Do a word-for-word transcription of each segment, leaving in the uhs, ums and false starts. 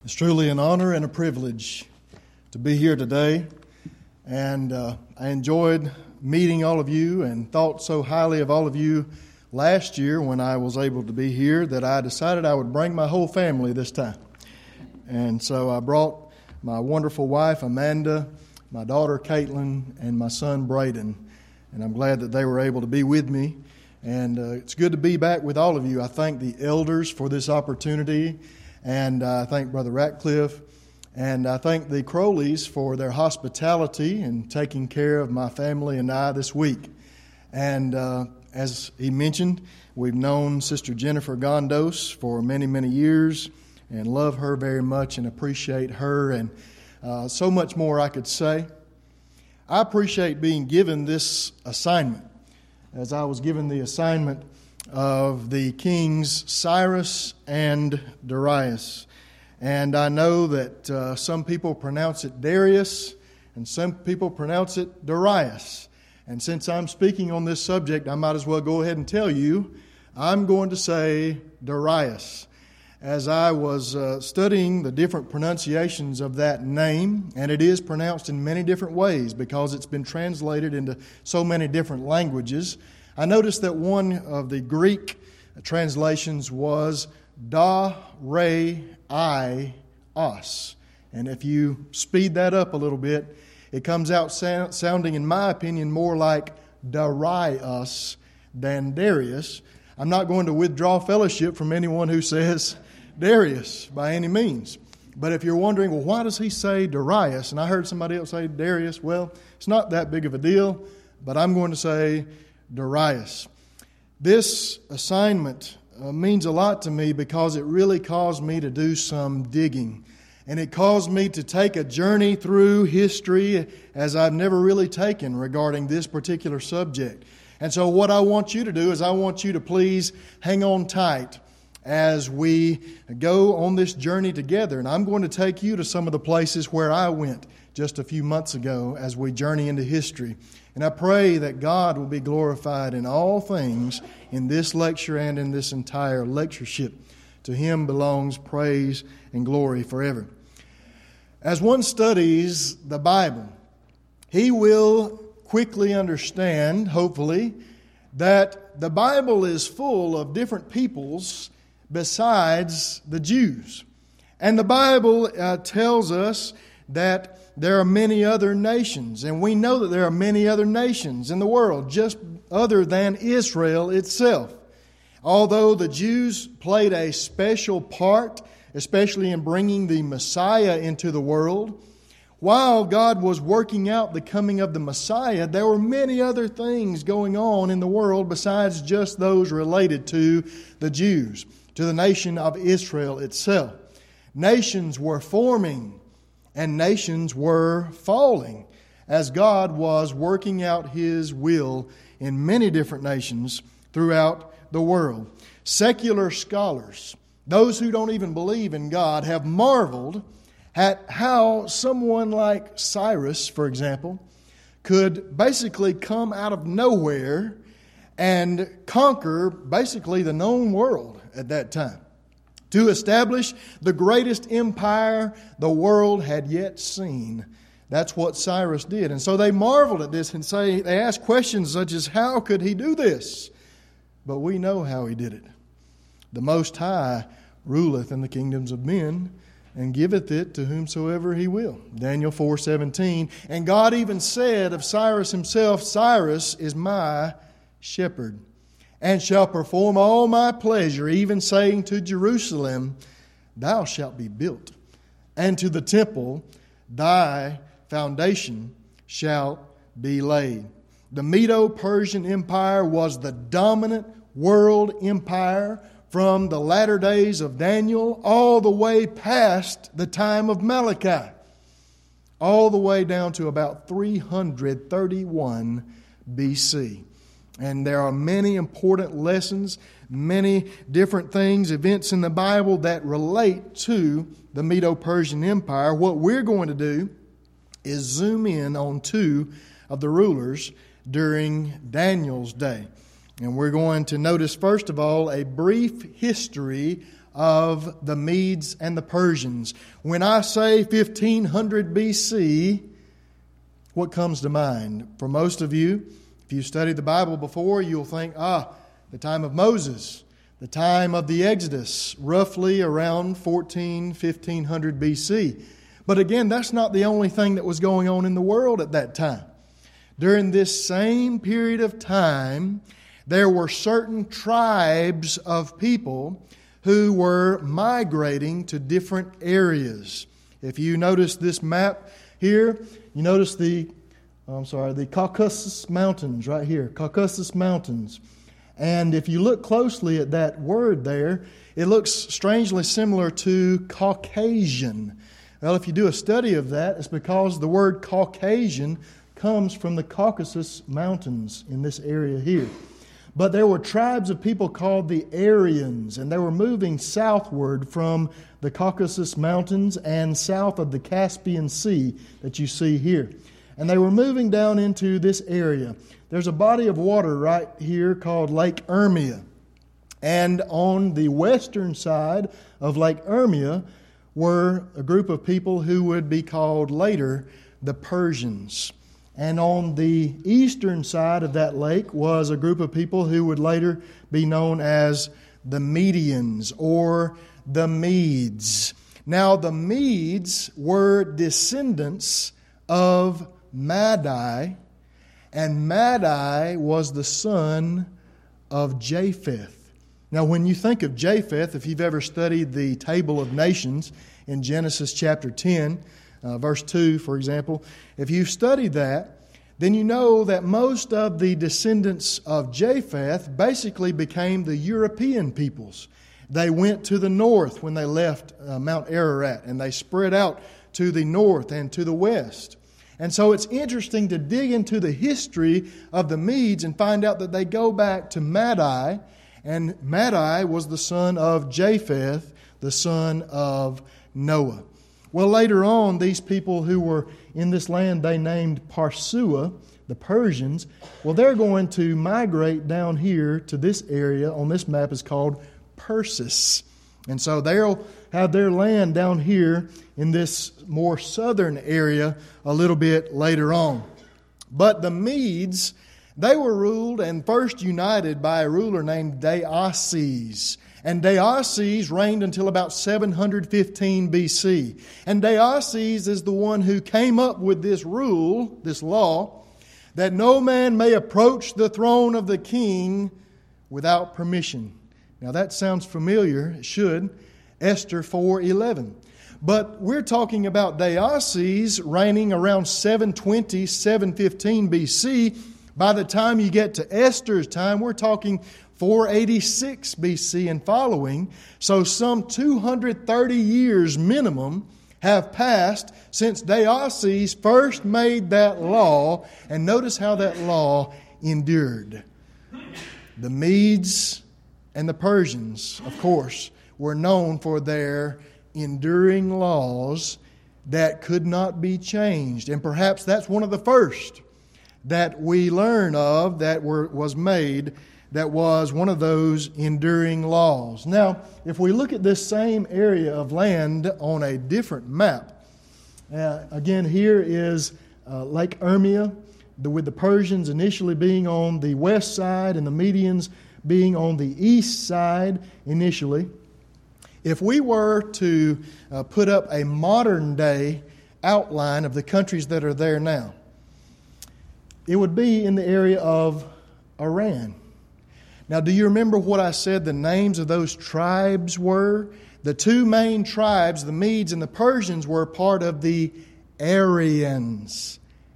It's truly an honor and a privilege to be here today, and uh, I enjoyed meeting all of you and thought so highly of all of you last year when I was able to be here that I decided I would bring my whole family this time. And so I brought my wonderful wife Amanda, my daughter Caitlin, and my son Braden, and I'm glad that they were able to be with me. And uh, it's good to be back with all of you. I thank the elders for this opportunity. And uh, I thank Brother Ratcliffe, and I thank the Crowleys for their hospitality and taking care of my family and I this week. And uh, as he mentioned, we've known Sister Jennifer Gondos for many, many years and love her very much and appreciate her, and uh, so much more I could say. I appreciate being given this assignment, as I was given the assignment of the kings Cyrus and Darius. And I know that uh, some people pronounce it Darius and some people pronounce it Darius. And since I'm speaking on this subject, I might as well go ahead and tell you, I'm going to say Darius. As I was uh, studying the different pronunciations of that name, and it is pronounced in many different ways because it's been translated into so many different languages, I noticed that one of the Greek translations was Da-Re-I-Os. And if you speed that up a little bit, it comes out sound, sounding, in my opinion, more like Darius than Darius. I'm not going to withdraw fellowship from anyone who says Darius by any means. But if you're wondering, well, why does he say Darius? And I heard somebody else say Darius. Well, it's not that big of a deal, but I'm going to say Darius. This assignment uh, means a lot to me because it really caused me to do some digging. And it caused me to take a journey through history as I've never really taken regarding this particular subject. And so what I want you to do is I want you to please hang on tight as we go on this journey together. And I'm going to take you to some of the places where I went just a few months ago as we journey into history. And I pray that God will be glorified in all things in this lecture and in this entire lectureship. To Him belongs praise and glory forever. As one studies the Bible, he will quickly understand, hopefully, that the Bible is full of different peoples besides the Jews. And the Bible uh, tells us that there are many other nations, and we know that there are many other nations in the world, just other than Israel itself. Although the Jews played a special part, especially in bringing the Messiah into the world, while God was working out the coming of the Messiah, there were many other things going on in the world besides just those related to the Jews, to the nation of Israel itself. Nations were forming and nations were falling as God was working out His will in many different nations throughout the world. Secular scholars, those who don't even believe in God, have marveled at how someone like Cyrus, for example, could basically come out of nowhere and conquer basically the known world at that time, to establish the greatest empire the world had yet seen. That's what Cyrus did. And so they marveled at this and say, they asked questions such as, how could he do this? But we know how he did it. The Most High ruleth in the kingdoms of men, and giveth it to whomsoever he will. Daniel four seventeen. And God even said of Cyrus himself, Cyrus is my shepherd, and shall perform all my pleasure, even saying to Jerusalem, thou shalt be built, and to the temple, thy foundation shall be laid. The Medo-Persian Empire was the dominant world empire from the latter days of Daniel all the way past the time of Malachi, all the way down to about three hundred thirty-one B C. And there are many important lessons, many different things, events in the Bible that relate to the Medo-Persian Empire. What we're going to do is zoom in on two of the rulers during Daniel's day. And we're going to notice, first of all, a brief history of the Medes and the Persians. When I say fifteen hundred B C, what comes to mind? For most of you, if you've studied the Bible before, you'll think, ah, the time of Moses, the time of the Exodus, roughly around fourteen, fifteen hundred B C. But again, that's not the only thing that was going on in the world at that time. During this same period of time, there were certain tribes of people who were migrating to different areas. If you notice this map here, you notice the, I'm sorry, the Caucasus Mountains right here, Caucasus Mountains. And if you look closely at that word there, it looks strangely similar to Caucasian. Well, if you do a study of that, it's because the word Caucasian comes from the Caucasus Mountains in this area here. But there were tribes of people called the Aryans, and they were moving southward from the Caucasus Mountains and south of the Caspian Sea that you see here. And they were moving down into this area. There's a body of water right here called Lake Urmia. And on the western side of Lake Urmia were a group of people who would be called later the Persians. And on the eastern side of that lake was a group of people who would later be known as the Medians or the Medes. Now, the Medes were descendants of Madai, and Madai was the son of Japheth. Now, when you think of Japheth, if you've ever studied the Table of Nations in Genesis chapter ten, uh, verse two, for example, if you've studied that, then you know that most of the descendants of Japheth basically became the European peoples. They went to the north when they left uh, Mount Ararat, and they spread out to the north and to the west. And so it's interesting to dig into the history of the Medes and find out that they go back to Madai, and Madai was the son of Japheth, the son of Noah. Well, later on, these people who were in this land they named Parsua, the Persians, well, they're going to migrate down here to this area on this map is called Persis. And so they'll have their land down here in this more southern area a little bit later on. But the Medes, they were ruled and first united by a ruler named Deioces. And Deioces reigned until about seven hundred fifteen B C. And Deioces is the one who came up with this rule, this law, that no man may approach the throne of the king without permission. Now that sounds familiar, it should. Esther four eleven. But we're talking about Deioces reigning around seven twenty, seven fifteen B C. By the time you get to Esther's time, we're talking four eighty-six B C and following. So some two hundred thirty years minimum have passed since Deioces first made that law. And notice how that law endured. The Medes and the Persians, of course, were known for their enduring laws that could not be changed. And perhaps that's one of the first that we learn of that were, was made that was one of those enduring laws. Now, if we look at this same area of land on a different map, uh, again, here is uh, Lake Urmia, the, with the Persians initially being on the west side and the Medians being on the east side initially. If we were to uh, put up a modern day outline of the countries that are there now, it would be in the area of Iran. Now, do you remember what I said the names of those tribes were? The two main tribes, the Medes and the Persians, were part of the Aryans.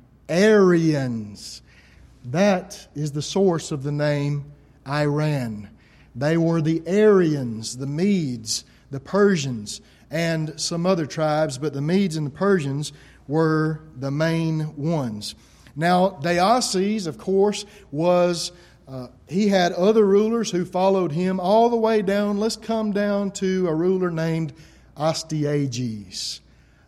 Aryans. That is the source of the name Iran. They were the Aryans, the Medes, the Persians, and some other tribes, but the Medes and the Persians were the main ones. Now, Deioces, of course, was, uh, he had other rulers who followed him all the way down. Let's come down to a ruler named Astyages.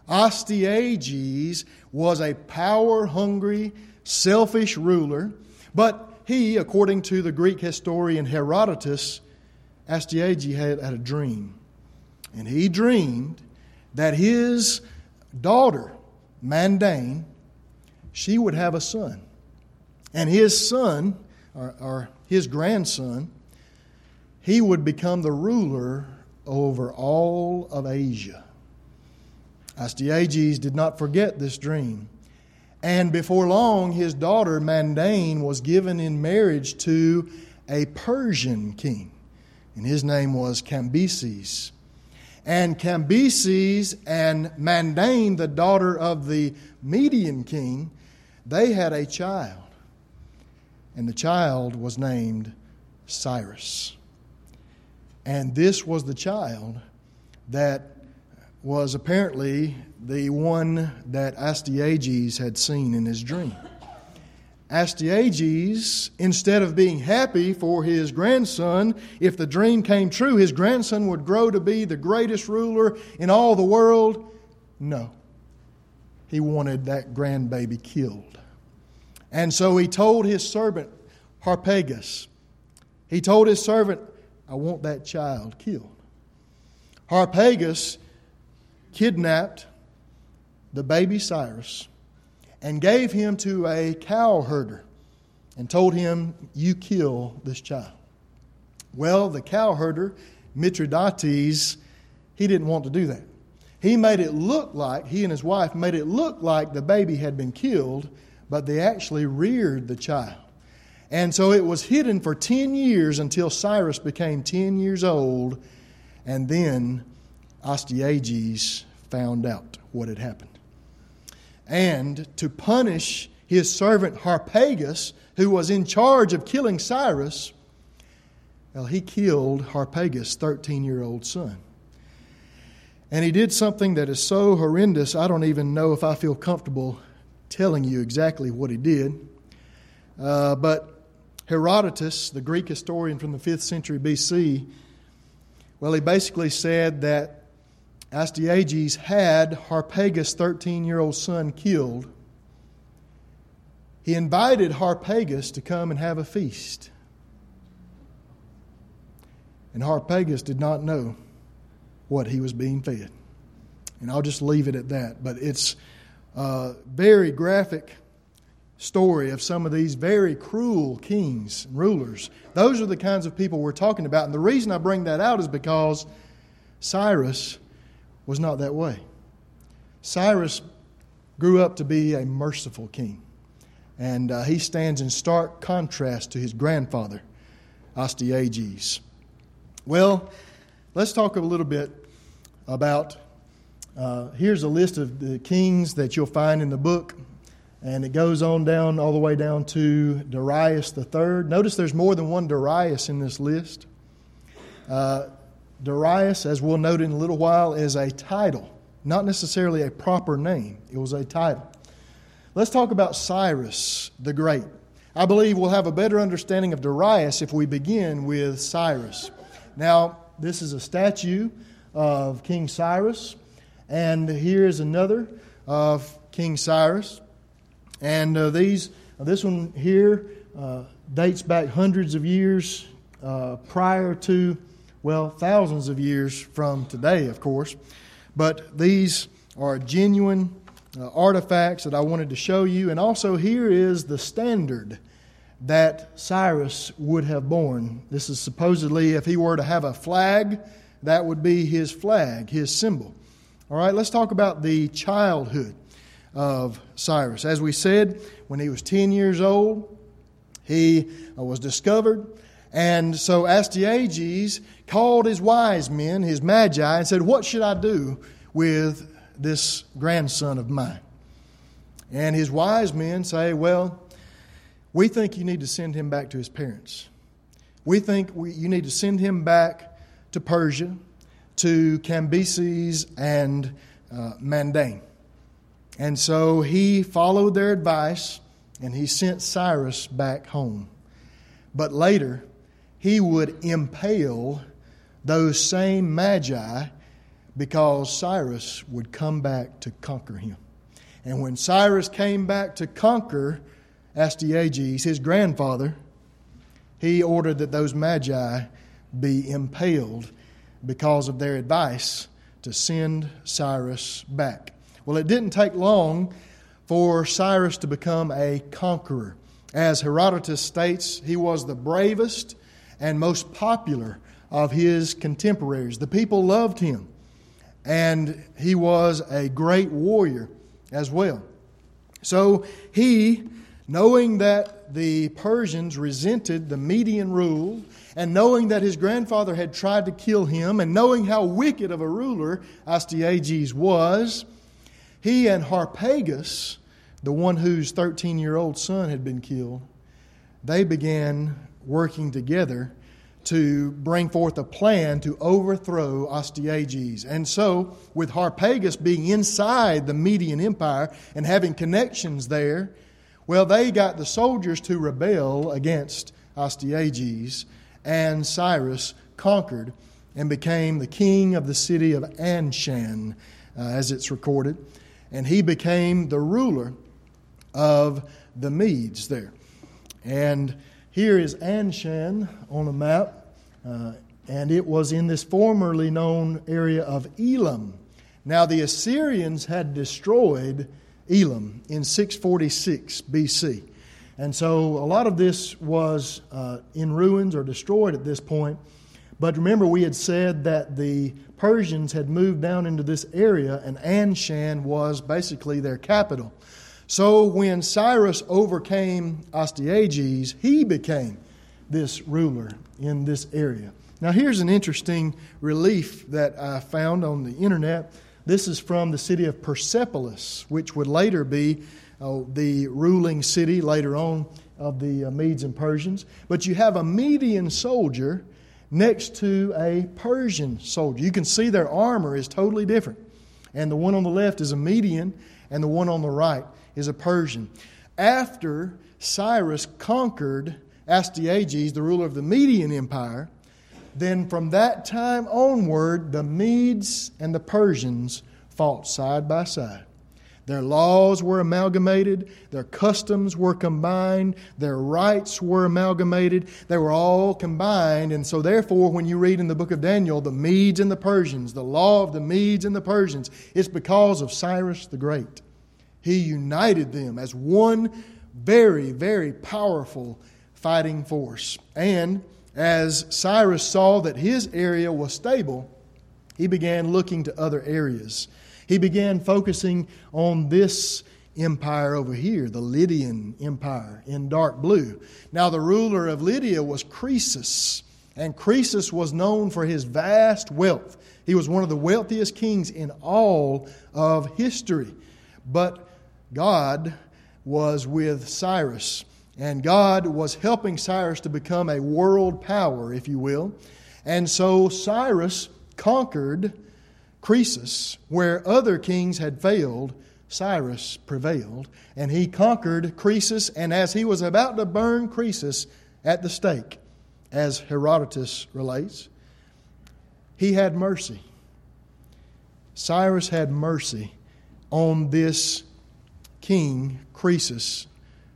Astyages was a power-hungry, selfish ruler, but he, according to the Greek historian Herodotus, Astyages had, had a dream. And he dreamed that his daughter, Mandane, she would have a son. And his son, or, or his grandson, he would become the ruler over all of Asia. Astyages did not forget this dream. And before long, his daughter Mandane was given in marriage to a Persian king. And his name was Cambyses. And Cambyses and Mandane, the daughter of the Median king, they had a child. And the child was named Cyrus. And this was the child that was apparently the one that Astyages had seen in his dream. Astyages, instead of being happy for his grandson, if the dream came true, his grandson would grow to be the greatest ruler in all the world. No. He wanted that grandbaby killed. And so he told his servant, Harpagus, he told his servant, I want that child killed. Harpagus kidnapped the baby Cyrus and gave him to a cow herder and told him, you kill this child. Well, the cow herder, Mithridates, he didn't want to do that. He made it look like, he and his wife made it look like the baby had been killed, but they actually reared the child. And so it was hidden for ten years until Cyrus became ten years old, and then Astyages found out what had happened. And to punish his servant Harpagus, who was in charge of killing Cyrus, well, he killed Harpagus' thirteen-year-old son. And he did something that is so horrendous, I don't even know if I feel comfortable telling you exactly what he did. Uh, but Herodotus, the Greek historian from the fifth century B C, well, he basically said that Astyages had Harpagus' thirteen-year-old son killed. He invited Harpagus to come and have a feast. And Harpagus did not know what he was being fed. And I'll just leave it at that. But it's a very graphic story of some of these very cruel kings and rulers. Those are the kinds of people we're talking about. And the reason I bring that out is because Cyrus was not that way. Cyrus grew up to be a merciful king. And uh, he stands in stark contrast to his grandfather, Astyages. Well, let's talk a little bit about, uh, here's a list of the kings that you'll find in the book. And it goes on down, all the way down to Darius the third. Notice there's more than one Darius in this list. Uh, Darius, as we'll note in a little while, is a title, not necessarily a proper name. It was a title. Let's talk about Cyrus the Great. I believe we'll have a better understanding of Darius if we begin with Cyrus. Now, this is a statue of King Cyrus, and here is another of King Cyrus. And uh, these, uh, this one here uh, dates back hundreds of years uh, prior to, well, thousands of years from today, of course. But these are genuine uh, artifacts that I wanted to show you. And also here is the standard that Cyrus would have borne. This is supposedly, if he were to have a flag, that would be his flag, his symbol. All right, let's talk about the childhood of Cyrus. As we said, when he was ten years old, he uh, was discovered. And so Astyages called his wise men, his magi, and said, what should I do with this grandson of mine? And his wise men say, well, we think you need to send him back to his parents. We think we, you need to send him back to Persia, to Cambyses and uh, Mandane. And so he followed their advice, and he sent Cyrus back home. But later, he would impale those same magi because Cyrus would come back to conquer him. And when Cyrus came back to conquer Astyages, his grandfather, he ordered that those magi be impaled because of their advice to send Cyrus back. Well, it didn't take long for Cyrus to become a conqueror. As Herodotus states, he was the bravest and most popular of his contemporaries. The people loved him, and he was a great warrior as well. So he, knowing that the Persians resented the Median rule, and knowing that his grandfather had tried to kill him, and knowing how wicked of a ruler Astyages was, he and Harpagus, the one whose thirteen-year-old son had been killed, they began working together to bring forth a plan to overthrow Astyages. And so, with Harpagus being inside the Median Empire and having connections there, well, they got the soldiers to rebel against Astyages, and Cyrus conquered and became the king of the city of Anshan, uh, as it's recorded. And he became the ruler of the Medes there. And here is Anshan on a map, uh, and it was in this formerly known area of Elam. Now the Assyrians had destroyed Elam in six forty-six B C. And so a lot of this was uh, in ruins or destroyed at this point. But remember, we had said that the Persians had moved down into this area, and Anshan was basically their capital. So when Cyrus overcame Astyages, he became this ruler in this area. Now here's an interesting relief that I found on the internet. This is from the city of Persepolis, which would later be uh, the ruling city later on of the uh, Medes and Persians. But you have a Median soldier next to a Persian soldier. You can see their armor is totally different. And the one on the left is a Median, and the one on the right is a Persian. After Cyrus conquered Astyages, the ruler of the Median Empire, then from that time onward, the Medes and the Persians fought side by side. Their laws were amalgamated, their customs were combined, their rights were amalgamated, they were all combined. And so therefore, when you read in the book of Daniel, the Medes and the Persians, the law of the Medes and the Persians, it's because of Cyrus the Great. He united them as one very, very powerful fighting force. And as Cyrus saw that his area was stable, he began looking to other areas. He began focusing on this empire over here, the Lydian Empire in dark blue. Now the ruler of Lydia was Croesus, and Croesus was known for his vast wealth. He was one of the wealthiest kings in all of history. But God was with Cyrus, and God was helping Cyrus to become a world power, if you will. And so Cyrus conquered Croesus. Where other kings had failed, Cyrus prevailed, and he conquered Croesus. And as he was about to burn Croesus at the stake, as Herodotus relates, he had mercy. Cyrus had mercy on this king, Croesus,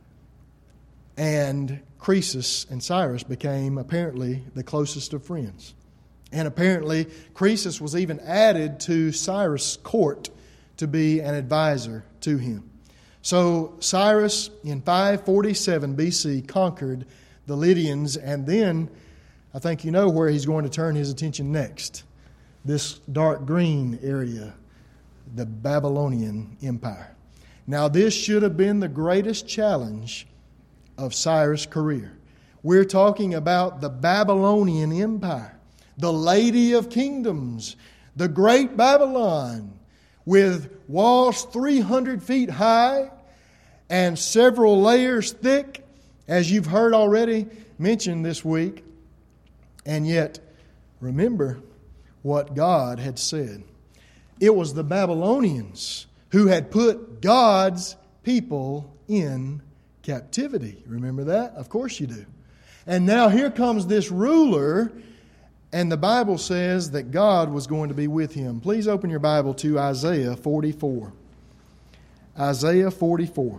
and Croesus and Cyrus became apparently the closest of friends. And apparently, Croesus was even added to Cyrus' court to be an advisor to him. So Cyrus, in five forty-seven B C, conquered the Lydians, and then I think you know where he's going to turn his attention next. This dark green area, the Babylonian Empire. Now, this should have been the greatest challenge of Cyrus' career. We're talking about the Babylonian Empire, the Lady of Kingdoms, the Great Babylon, with walls three hundred feet high and several layers thick, as you've heard already mentioned this week. And yet, remember what God had said. It was the Babylonians who had put God's people in captivity. Remember that? Of course you do. And now here comes this ruler, and the Bible says that God was going to be with him. Please open your Bible to Isaiah forty-four. Isaiah forty-four.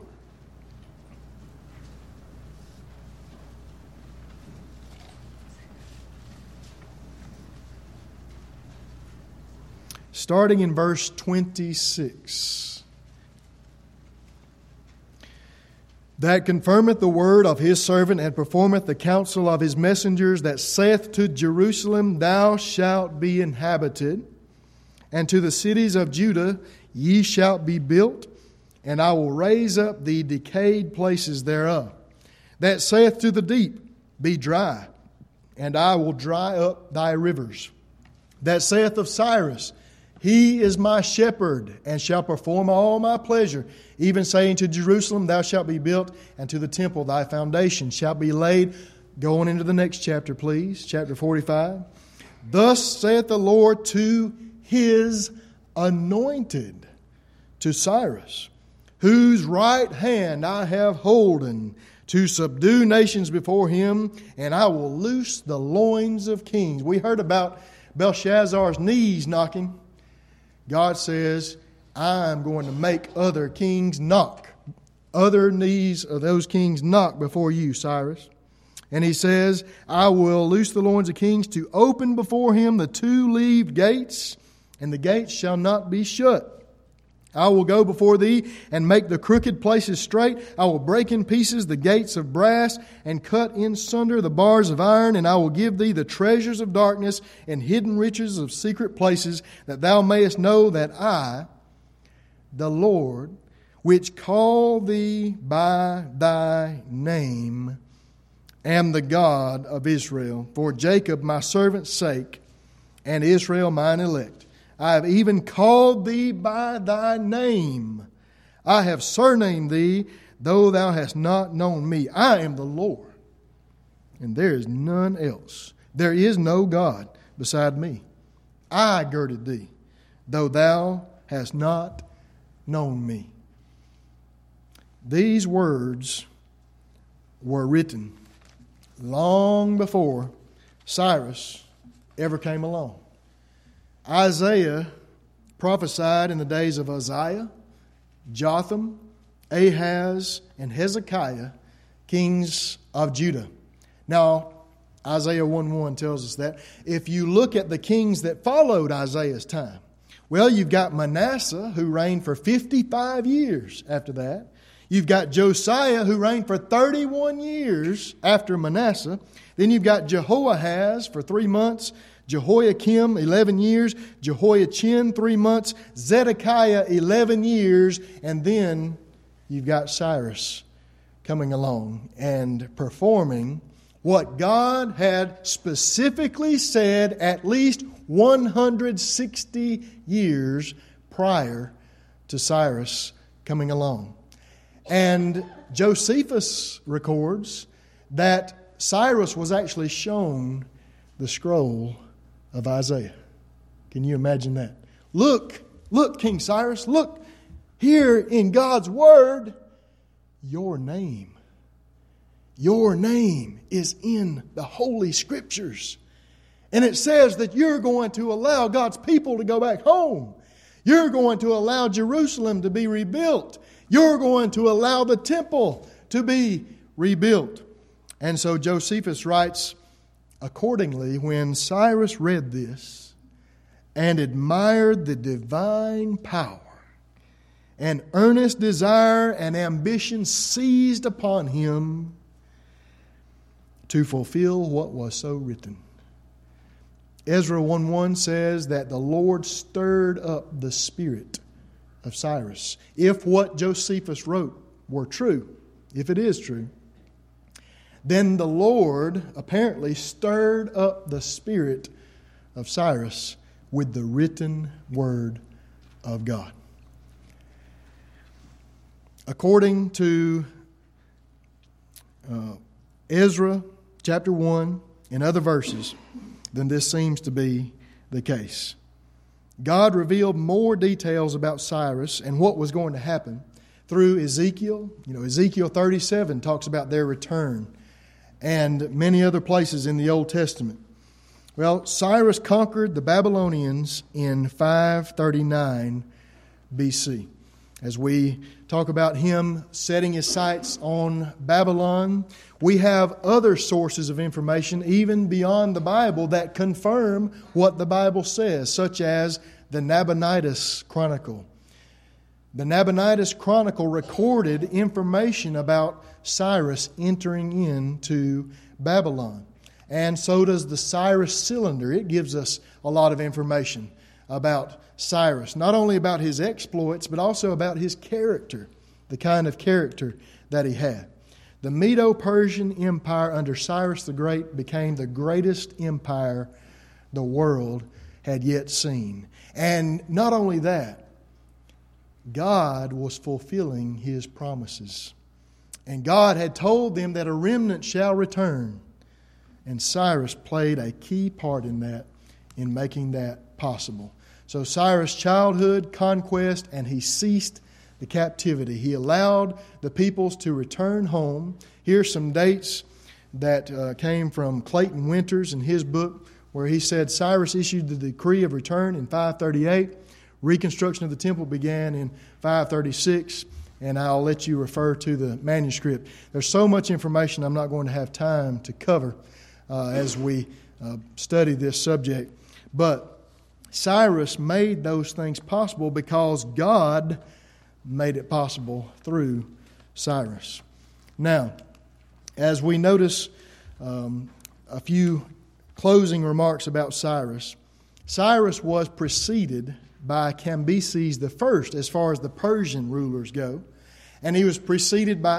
starting in verse twenty-six. That confirmeth the word of his servant, and performeth the counsel of his messengers, that saith to Jerusalem, Thou shalt be inhabited, and to the cities of Judah, Ye shalt be built, and I will raise up the decayed places thereof. That saith to the deep, Be dry, and I will dry up thy rivers. That saith of Cyrus, He is my shepherd, and shall perform all my pleasure. Even saying to Jerusalem, Thou shalt be built, and to the temple thy foundation shall be laid. Going into the next chapter, please, chapter forty-five. Thus saith the Lord to His anointed, to Cyrus, whose right hand I have holden, to subdue nations before him, and I will loose the loins of kings. We heard about Belshazzar's knees knocking. God says, I'm going to make other kings knock. Other knees of those kings knock before you, Cyrus. And he says, I will loose the loins of kings to open before him the two-leaved gates, and the gates shall not be shut. I will go before thee and make the crooked places straight. I will break in pieces the gates of brass and cut in sunder the bars of iron. And I will give thee the treasures of darkness and hidden riches of secret places, that thou mayest know that I, the Lord, which call thee by thy name, am the God of Israel, for Jacob my servant's sake, and Israel mine elect. I have even called thee by thy name. I have surnamed thee, though thou hast not known me. I am the Lord, and there is none else. There is no God beside me. I girded thee, though thou hast not known me. These words were written long before Cyrus ever came along. Isaiah prophesied in the days of Uzziah, Jotham, Ahaz, and Hezekiah, kings of Judah. Now, Isaiah one one tells us that. If you look at the kings that followed Isaiah's time, well, you've got Manasseh, who reigned for fifty-five years after that. You've got Josiah, who reigned for thirty-one years after Manasseh. Then you've got Jehoahaz for three months. Jehoiakim, eleven years. Jehoiachin, three months. Zedekiah, eleven years. And then you've got Cyrus coming along and performing what God had specifically said at least one hundred sixty years prior to Cyrus coming along. And Josephus records that Cyrus was actually shown the scroll of Isaiah. Can you imagine that? Look, look, King Cyrus, look, here in God's Word, your name, your name is in the Holy Scriptures. And it says that you're going to allow God's people to go back home. You're going to allow Jerusalem to be rebuilt. You're going to allow the temple to be rebuilt. And so Josephus writes, accordingly, when Cyrus read this and admired the divine power, an earnest desire and ambition seized upon him to fulfill what was so written. Ezra one one says that the Lord stirred up the spirit of Cyrus. If what Josephus wrote were true, if it is true, then the Lord apparently stirred up the spirit of Cyrus with the written word of God. According to uh, Ezra chapter one and other verses, then this seems to be the case. God revealed more details about Cyrus and what was going to happen through Ezekiel. You know, Ezekiel thirty-seven talks about their return, and many other places in the Old Testament. Well, Cyrus conquered the Babylonians in five thirty-nine B C. As we talk about him setting his sights on Babylon, we have other sources of information, even beyond the Bible, that confirm what the Bible says, such as the Nabonidus Chronicle. The Nabonidus Chronicle recorded information about Cyrus entering into Babylon. And so does the Cyrus Cylinder. It gives us a lot of information about Cyrus, not only about his exploits, but also about his character, the kind of character that he had. The Medo-Persian Empire under Cyrus the Great became the greatest empire the world had yet seen. And not only that, God was fulfilling His promises. And God had told them that a remnant shall return. And Cyrus played a key part in that, in making that possible. So Cyrus' childhood, conquest, and he ceased the captivity. He allowed the peoples to return home. Here's some dates that uh, came from Clayton Winters in his book, where he said Cyrus issued the decree of return in five thirty-eight. Reconstruction of the temple began in five thirty-six, and I'll let you refer to the manuscript. There's so much information I'm not going to have time to cover uh, as we uh, study this subject. But Cyrus made those things possible because God made it possible through Cyrus. Now, as we notice um, a few closing remarks about Cyrus, Cyrus was preceded by Cambyses the First as far as the Persian rulers go, and he was preceded by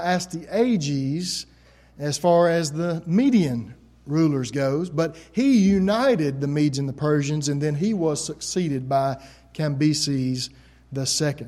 Astyages as far as the Median rulers goes, but he united the Medes and the Persians, and then he was succeeded by Cambyses the Second.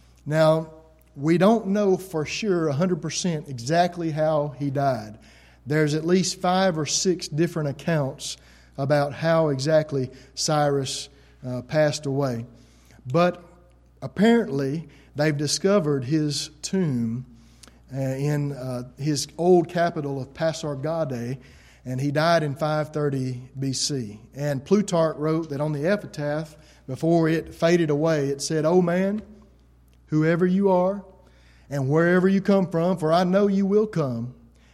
Now, we don't know for sure one hundred percent exactly how he died. There's at least five or six different accounts about how exactly Cyrus uh, passed away. But apparently, they've discovered his tomb uh, in uh, his old capital of Pasargadae, and he died in five thirty B C. And Plutarch wrote that on the epitaph, before it faded away, it said, "O man, whoever you are, and wherever you come from, for I know you will come,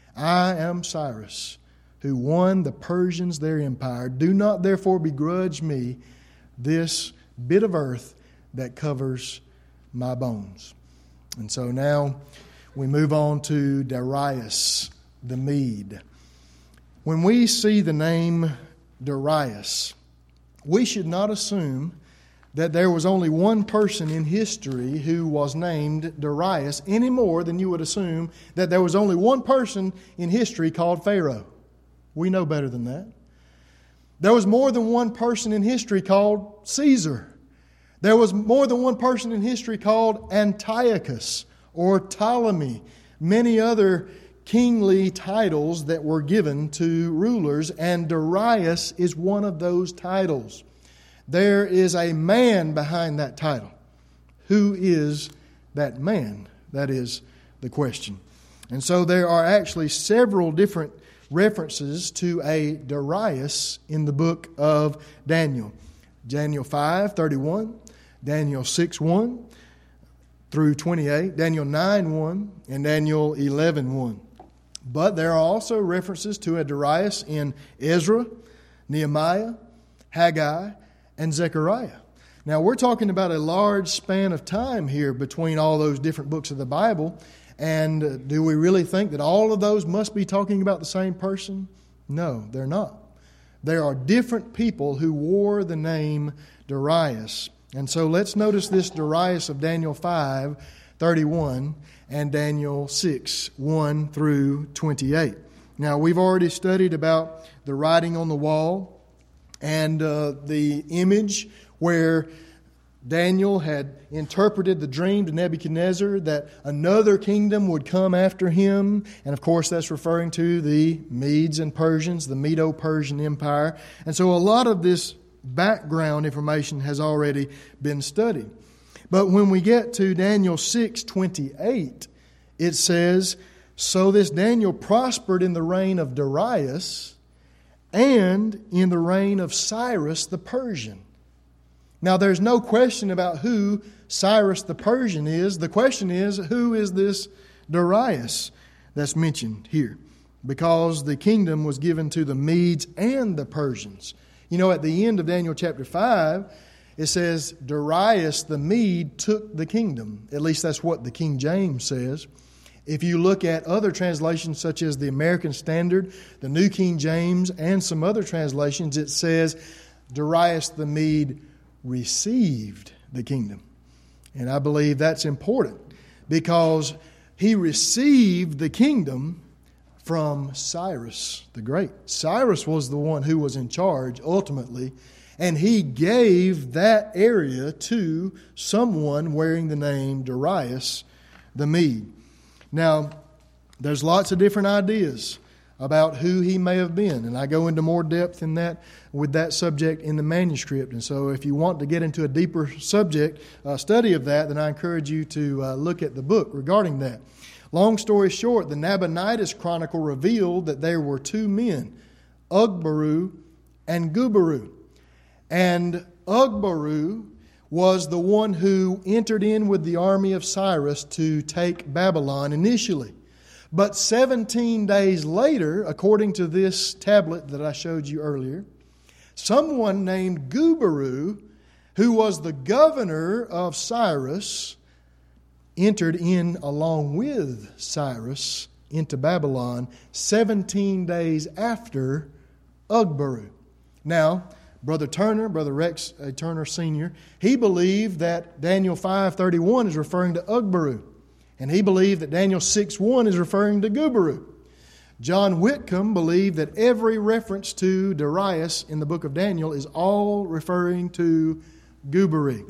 I am Cyrus, who won the Persians their empire. Do not therefore begrudge me this bit of earth that covers my bones." And so now we move on to Darius the Mede. When we see the name Darius, we should not assume that there was only one person in history who was named Darius any more than you would assume that there was only one person in history called Pharaoh. We know better than that. There was more than one person in history called Caesar. There was more than one person in history called Antiochus or Ptolemy. Many other kingly titles that were given to rulers, and Darius is one of those titles. There is a man behind that title. Who is that man? That is the question. And so there are actually several different references to a Darius in the book of Daniel. Daniel five thirty-one, Daniel six one through twenty-eight, Daniel nine one, and Daniel eleven one. But there are also references to a Darius in Ezra, Nehemiah, Haggai, and Zechariah. Now, we're talking about a large span of time here between all those different books of the Bible. And do we really think that all of those must be talking about the same person? No, they're not. There are different people who wore the name Darius. And so let's notice this Darius of Daniel five thirty-one and Daniel six one through twenty-eight. Now, we've already studied about the writing on the wall and uh, the image where Daniel had interpreted the dream to Nebuchadnezzar that another kingdom would come after him. And of course, that's referring to the Medes and Persians, the Medo-Persian Empire. And so a lot of this background information has already been studied. But when we get to Daniel six twenty-eight, it says, "So this Daniel prospered in the reign of Darius and in the reign of Cyrus the Persian." Now, there's no question about who Cyrus the Persian is. The question is, who is this Darius that's mentioned here? Because the kingdom was given to the Medes and the Persians. You know, at the end of Daniel chapter five, It says, Darius the Mede took the kingdom. At least that's what the King James says. If you look at other translations such as the American Standard, the New King James, and some other translations, it says Darius the Mede received the kingdom. And I believe that's important because he received the kingdom from Cyrus the Great. Cyrus was the one who was in charge ultimately, and he gave that area to someone wearing the name Darius the Mede. Now, there's lots of different ideas about who he may have been, and I go into more depth in that with that subject in the manuscript. And so if you want to get into a deeper subject uh, study of that, then I encourage you to uh, look at the book regarding that. Long story short, the Nabonidus Chronicle revealed that there were two men, Ugbaru and Gubaru. And Ugbaru was the one who entered in with the army of Cyrus to take Babylon initially. But seventeen days later, according to this tablet that I showed you earlier, someone named Gubaru, who was the governor of Cyrus, entered in along with Cyrus into Babylon seventeen days after Ugbaru. Now, Brother Turner, Brother Rex uh, Turner Senior, he believed that Daniel five thirty-one is referring to Ugbaru. And he believed that Daniel six one is referring to Gubaru. John Whitcomb believed that every reference to Darius in the book of Daniel is all referring to Gubaru.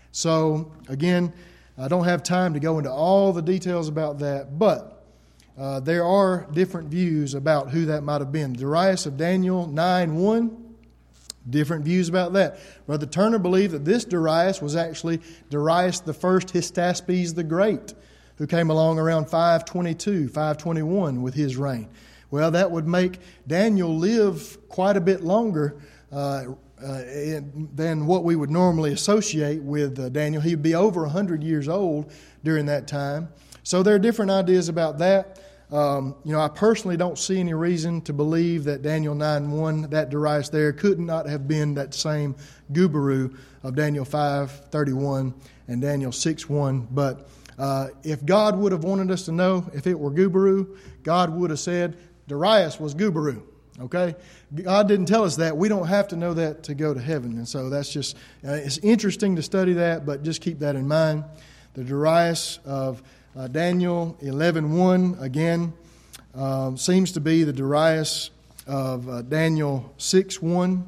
So, again, I don't have time to go into all the details about that, but uh, there are different views about who that might have been. Darius of Daniel nine one, different views about that. Brother Turner believed that this Darius was actually Darius the first Hystaspes the Great, who came along around five twenty-two, five twenty-one with his reign. Well, that would make Daniel live quite a bit longer uh, uh, than what we would normally associate with uh, Daniel. He would be over one hundred years old during that time. So there are different ideas about that. Um, you know, I personally don't see any reason to believe that Daniel nine one, that Darius there, could not have been that same Gubaru of Daniel five thirty-one and Daniel six one. But uh, if God would have wanted us to know if it were Gubaru, God would have said Darius was Gubaru. Okay? God didn't tell us that. We don't have to know that to go to heaven. And so that's just, uh, it's interesting to study that, but just keep that in mind. The Darius of Uh, Daniel eleven one, again, um, seems to be the Darius of uh, Daniel six one,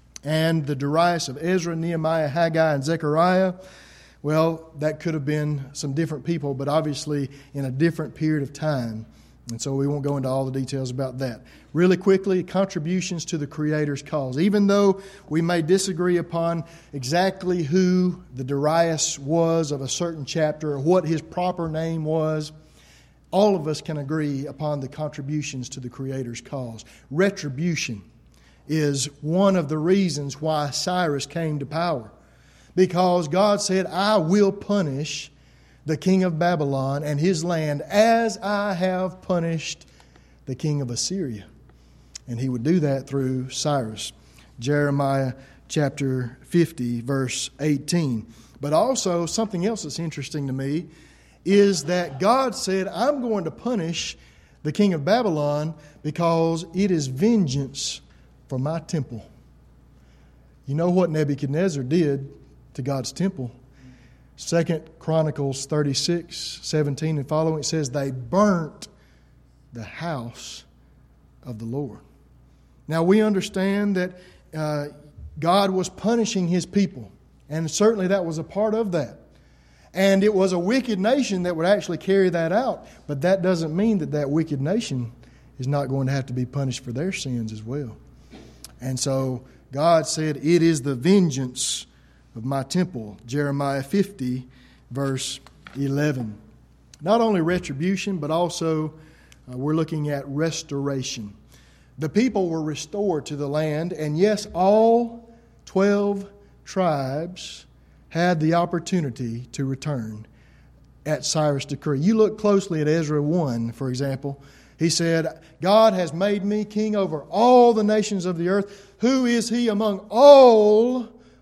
and the Darius of Ezra, Nehemiah, Haggai, and Zechariah. Well, that could have been some different people, but obviously in a different period of time. And so we won't go into all the details about that. Really quickly, contributions to the Creator's cause. Even though we may disagree upon exactly who the Darius was of a certain chapter or what his proper name was, all of us can agree upon the contributions to the Creator's cause. Retribution is one of the reasons why Cyrus came to power. Because God said, I will punish the king of Babylon and his land as I have punished the king of Assyria. And he would do that through Cyrus. Jeremiah chapter fifty, verse eighteen. But also, something else that's interesting to me is that God said, I'm going to punish the king of Babylon because it is vengeance for my temple. You know what Nebuchadnezzar did to God's temple? Second Chronicles thirty-six, seventeen and following, it says they burnt the house of the Lord. Now we understand that uh, God was punishing His people, and certainly that was a part of that. And it was a wicked nation that would actually carry that out, but that doesn't mean that that wicked nation is not going to have to be punished for their sins as well. And so God said, it is the vengeance of my temple. Jeremiah fifty, verse eleven. Not only retribution, but also uh, we're looking at restoration. The people were restored to the land, and yes, all twelve tribes had the opportunity to return at Cyrus' decree. You look closely at Ezra one, for example. He said, God has made me king over all the nations of the earth. Who is he among all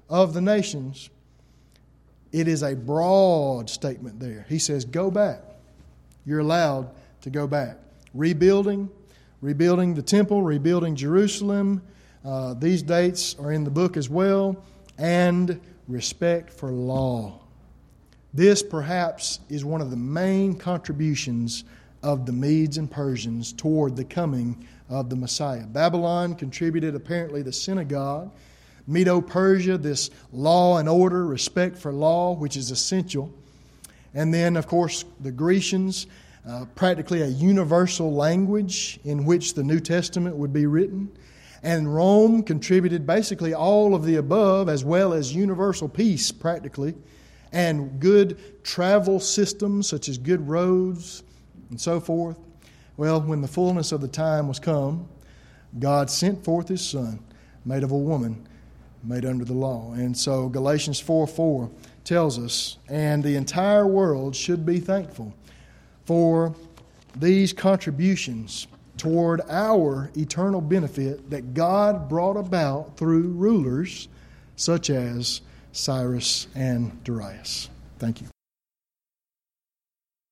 of the nations, it is a broad statement there. He says, go back. You're allowed to go back. Rebuilding, rebuilding the temple, rebuilding Jerusalem. Uh, these dates are in the book as well. And respect for law. This perhaps is one of the main contributions of the Medes and Persians toward the coming of the Messiah. Babylon contributed apparently the synagogue. Medo-Persia, this law and order, respect for law, which is essential. And then, of course, the Grecians, uh, practically a universal language in which the New Testament would be written. And Rome contributed basically all of the above, as well as universal peace, practically, and good travel systems, such as good roads and so forth. Well, when the fullness of the time was come, God sent forth His Son, made of a woman, made under the law. And so Galatians four four tells us, and the entire world should be thankful for these contributions toward our eternal benefit that God brought about through rulers such as Cyrus and Darius. Thank you.